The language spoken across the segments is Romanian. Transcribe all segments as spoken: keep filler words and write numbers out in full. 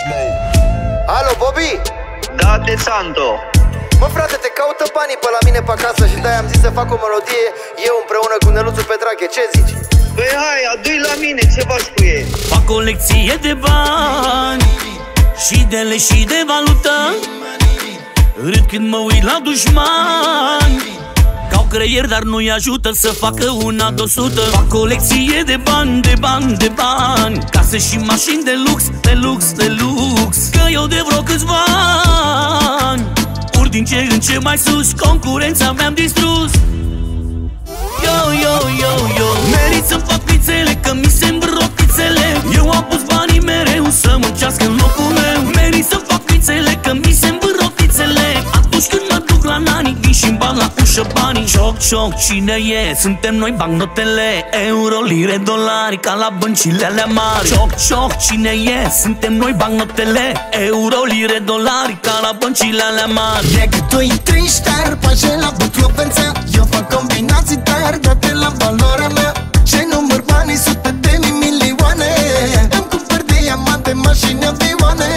Alo, Bobby? Da, De Santo. Mă, frate, te caută banii pe la mine pe acasă și de-aia am zis să fac o melodie eu împreună cu Neluțu Petrache, ce zici? Păi hai, adu-i la mine, ce faci cu ei? Fac o lecție de bani și de lei și de valută. Râd când mă uit la dușmani, că-au creier, dar nu-i ajută să facă una de o sută. Fac o lecție de bani, de bani, de bani, case și mașini de lux, de lux, de lux. Că eu de vreo câțiva ani urc din ce în ce mai sus, concurența mi-am distrus. Yo, yo, yo, yo, merit să-mi fac pițele, că mi se îmbrot pițele. Eu am pus banii mereu să muncească în locul meu. Merit să-mi fac pițele, că mi se îmbrot pițele. Atunci când mă duc la nani, vin și-mi bag la ușă banii. Cioc, cioc, cine e? Suntem noi, bancnotele, euro, lire, dolari, ca la băncile alea mari. Cioc, cioc, cine e? Suntem noi, bancnotele, euro, lire, dolari, ca la băncile alea mari. Dacă doi, trei ștar, pașe la buclovența. Eu fac combinații tari, date la valoarea mea. Ce număr banii, sute de mii, milioane. Îmi cumpăr diamante, mașini, avioane.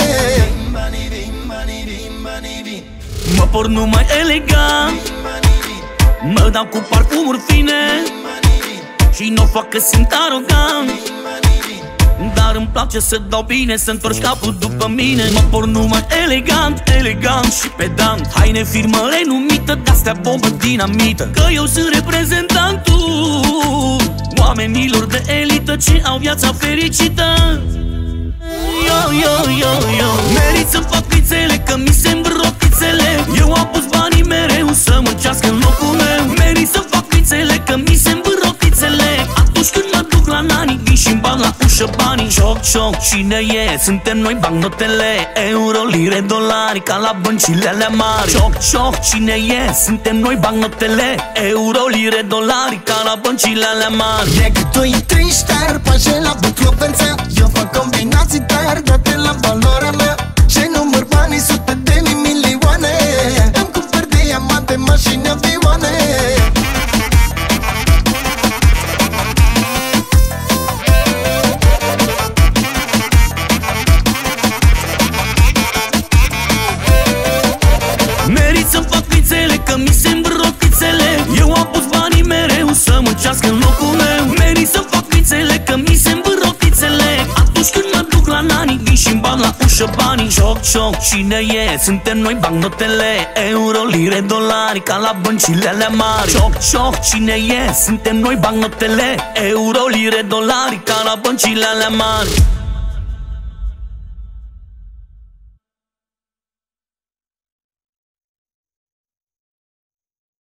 Mă por numai elegant, mă dau cu parfumuri fine și n-o fac că sunt arogant. Dar îmi place să dau bine, să întorci capul după mine. Mă por numai elegant, elegant și pedant. Haine firmă renumită, de-astea bombă dinamită. Că eu sunt reprezentantul oamenilor de elită ce au viața fericită. Yo, yo, yo, yo, merit să-mi fac pițele, că mi se îmbrot pițele. Eu am pus banii mereu să muncească în locul meu. Merit să-mi fac pițele, că mi se îmbrot pițele. Atunci când mă duc la nani, vin și-mi bag la ușă banii. Cioc, cioc, cine e? Suntem noi, bancnotele, euro, lire, dolari, ca la băncile alea mari. Cioc, cioc, cine e? Suntem noi, bancnotele, euro, lire, dolari, ca la băncile alea mari. Dacă doi, trei ștar, pașe la buclovența. Eu fac combinații tari, date la valoarea mea. Ce număr banii, sute de mii, milioane. Îmi cumpăr diamante, mașini, avioane. Merit să-mi fac pițele, că mi se îmbrot pițele. Eu am pus banii mereu să muncească în locul meu. Merit să-mi fac pițele, că mi se îmbrot pițele. Atunci când mă duc la nani, vin și-mi bag la ușă banii. Cioc, cioc, cine e? Suntem noi, bancnotele, euro, lire, dolari, ca la băncile alea mari. Cioc, cioc, cine e? Suntem noi, bancnotele, euro, lire, dolari, ca la băncile alea mari.